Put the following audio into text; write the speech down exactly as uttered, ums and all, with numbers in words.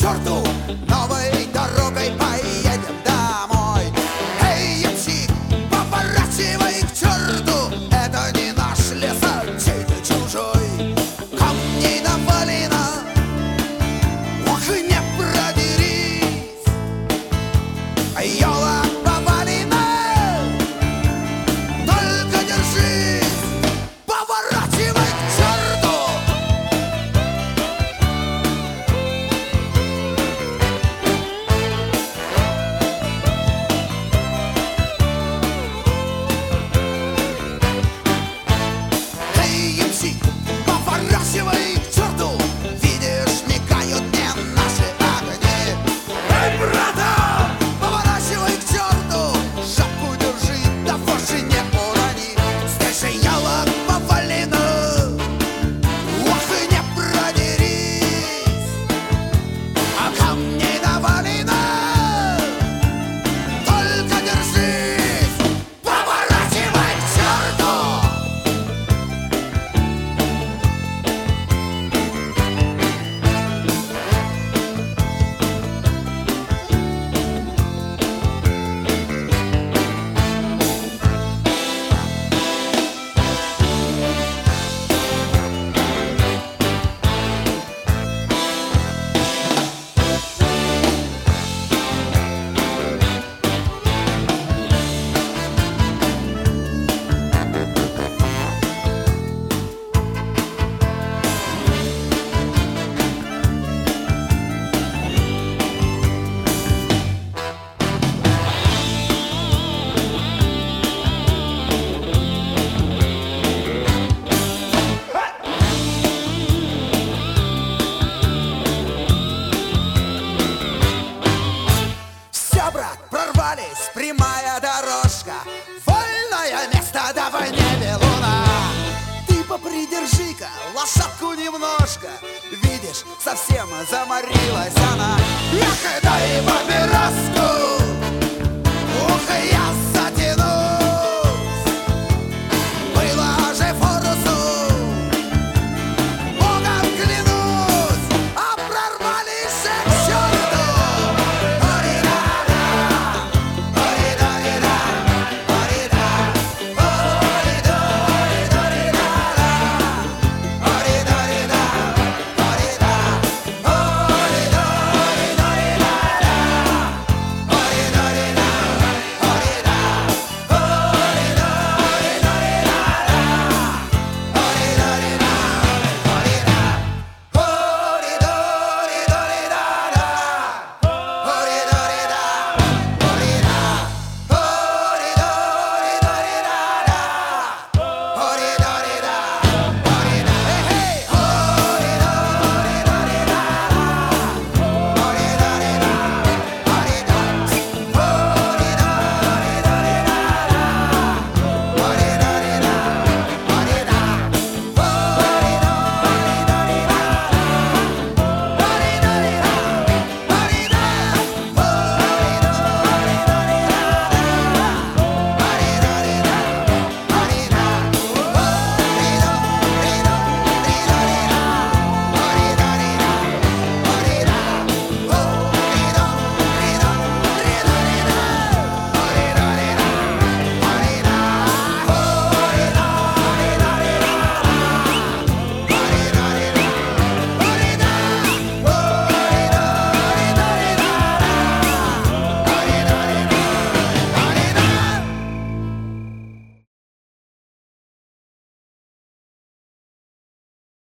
черту, новой дорогой поедем домой. Эй, ямщик, поворачивай к черту, это не наш лес, а чей-то чужой. Камней навалено, ох, не продерись. Елок повалено, только держись. Поворачивай к черту. Эй, ямщик, поворачивай к черту, видишь, мигают мне наши огни. Эй, брата, поворачивай к черту, шапку держи, да вовсе не урони. Здесь же елок повалено, ох, и не продерись. А камней навалено, только держись. Поворачивай к черту. Все, брат, прорвались, прямая дорожка, вольное место, давай не белуна. Ты попридержи-ка лошадку немножко, видишь, совсем заморилась она. Эх, дай папироску.